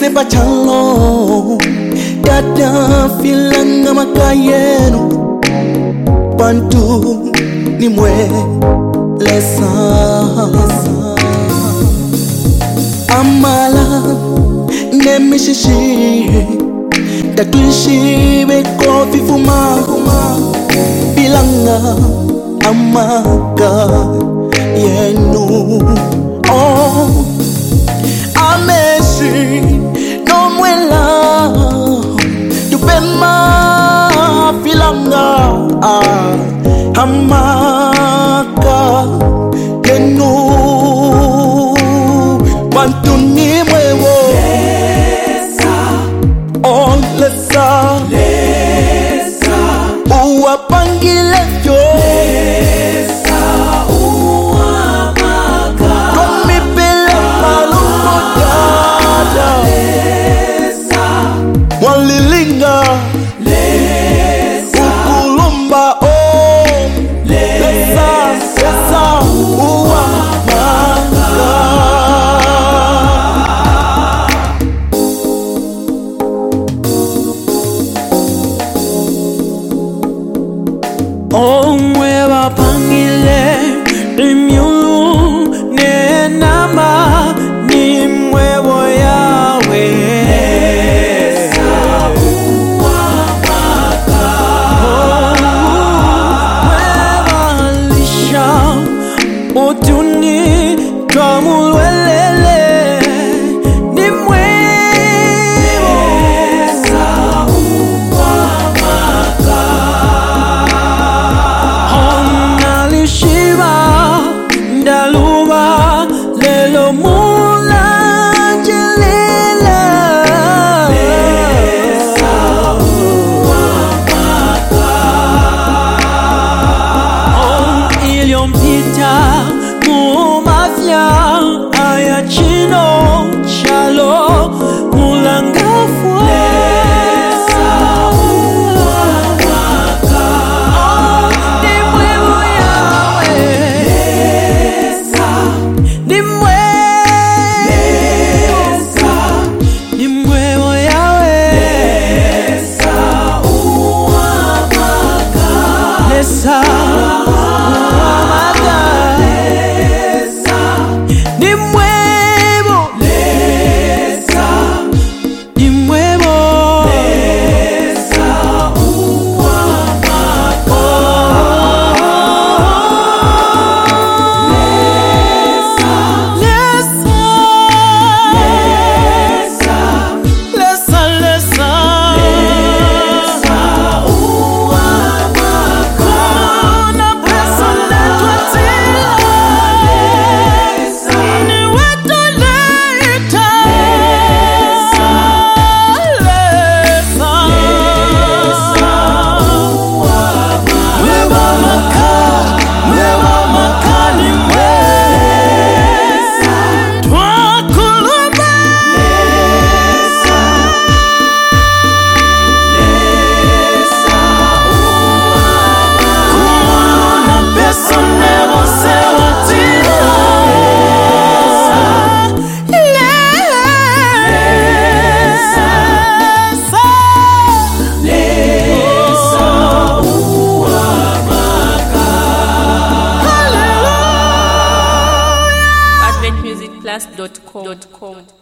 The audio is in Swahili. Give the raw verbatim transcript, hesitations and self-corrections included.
sepa chalo dada filanga makayeno pantu ni mwe lesa amala nemishishi taklishi be kofi fuma bilanga amaka yenu oh ameshi no mwela tupema bilanga ah amaka yenu pantu ni mwewo lesa oh lesa lesa uwa pangile yo lesa uwa maka komi pele malumo dada lesa walilinga lesa ukulumba oh lesa lesa uwa maka oh mweba pangile imiulu ne nama ni mwewo yawe lesa uwa maka oh mweba lisha utuni kamulwelele ni mwewo lesa uwa maka Daluba lelo mula jelela lesa uwa maka oh iliompita mumafya aya chino chalo mulangafwa lesa uwa maka oh ni mwewo yawe lesa uwamaga lesa ni mwevo lesa ni mwevo lesa uwamaga lesa lesa lesa lesa lesa uwamaga adventmusicplus dot com